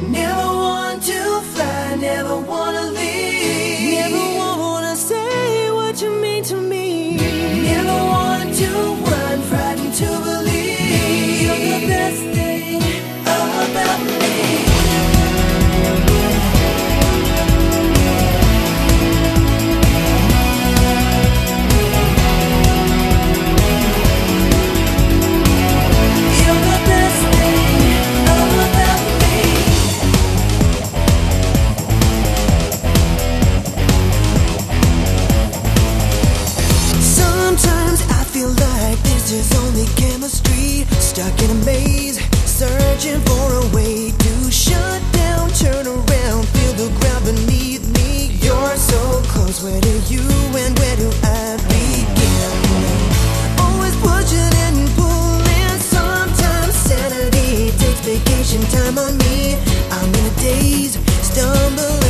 Never want to fly, never wanna leave. Never wanna say what you mean to me. Never want to run, frightened to believe you're the best thing about me. You're the best thing about me. Sometimes I feel like this is only chemistry. Stuck in a maze, searching for a way to shut down, turn around, feel the ground beneath me. You're so close, where do you and where do I begin? Always pushing and pulling, sometimes sanity takes vacation time on me. I'm in a daze, stumbling